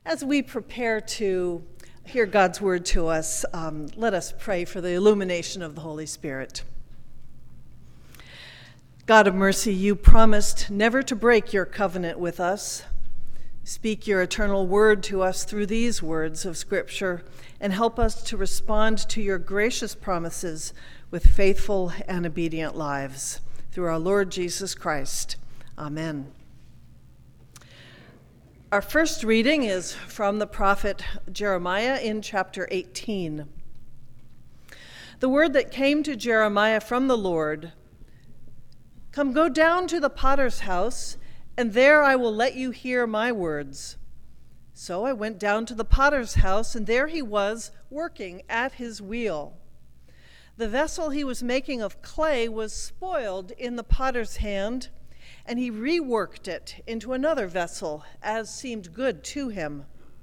As we prepare to hear God's word to us, let us pray for the illumination of the Holy Spirit. God of mercy, you promised never to break your covenant with us. Speak your eternal word to us through these words of Scripture, and help us to respond to your gracious promises with faithful and obedient lives. Through our Lord Jesus Christ. Amen. Our first reading is from the prophet Jeremiah in chapter 18. The word that came to Jeremiah from the Lord: "Come, go down to the potter's house, and there I will let you hear my words." So I went down to the potter's house, and there he was working at his wheel. The vessel he was making of clay was spoiled in the potter's hand, and he reworked it into another vessel, as seemed good to him.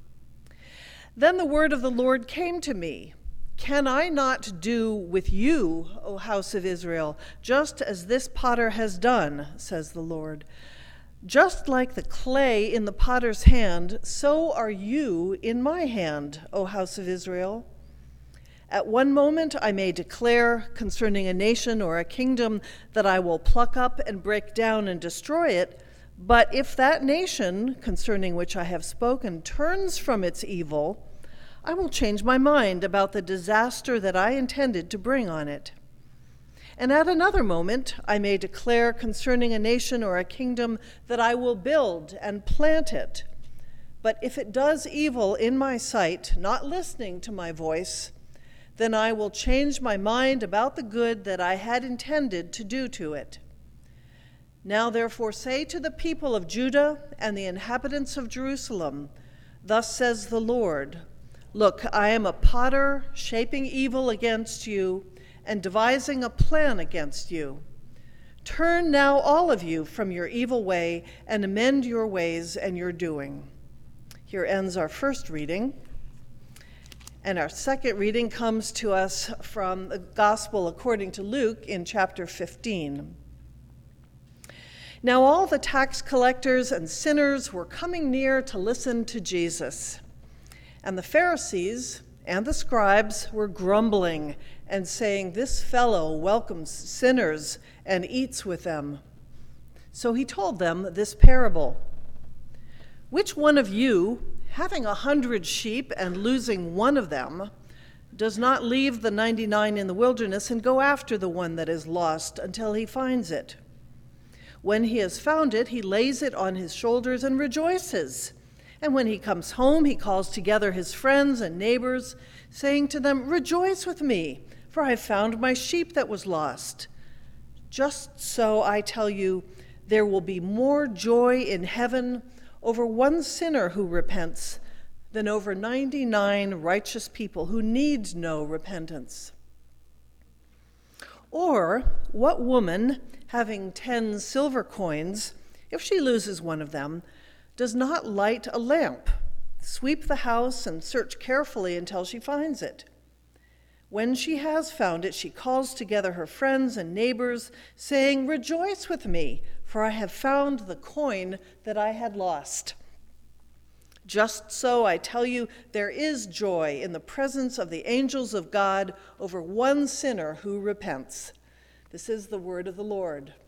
Then the word of the Lord came to me: "Can I not do with you, O house of Israel, just as this potter has done, says the Lord? Just like the clay in the potter's hand, so are you in my hand, O house of Israel. At one moment I may declare concerning a nation or a kingdom that I will pluck up and break down and destroy it, but if that nation concerning which I have spoken turns from its evil, I will change my mind about the disaster that I intended to bring on it. And at another moment I may declare concerning a nation or a kingdom that I will build and plant it, but if it does evil in my sight, not listening to my voice, then I will change my mind about the good that I had intended to do to it. Now therefore say to the people of Judah and the inhabitants of Jerusalem, thus says the Lord, look, I am a potter shaping evil against you and devising a plan against you. Turn now all of you from your evil way and amend your ways and your doing." Here ends our first reading. And our second reading comes to us from the Gospel according to Luke in chapter 15. Now all the tax collectors and sinners were coming near to listen to Jesus. And the Pharisees and the scribes were grumbling and saying, "This fellow welcomes sinners and eats with them." So he told them this parable. "Which one of you, having 100 sheep and losing one of them, does not leave the 99 in the wilderness and go after the one that is lost until he finds it? When he has found it, he lays it on his shoulders and rejoices. And when he comes home, he calls together his friends and neighbors, saying to them, 'Rejoice with me, for I have found my sheep that was lost.' Just so, I tell you, there will be more joy in heaven over one sinner who repents than over 99 righteous people who need no repentance. Or what woman, having 10 silver coins, if she loses one of them, does not light a lamp, sweep the house, and search carefully until she finds it? When she has found it, she calls together her friends and neighbors, saying, 'Rejoice with me, for I have found the coin that I had lost.' Just so, I tell you, there is joy in the presence of the angels of God over one sinner who repents." This is the word of the Lord.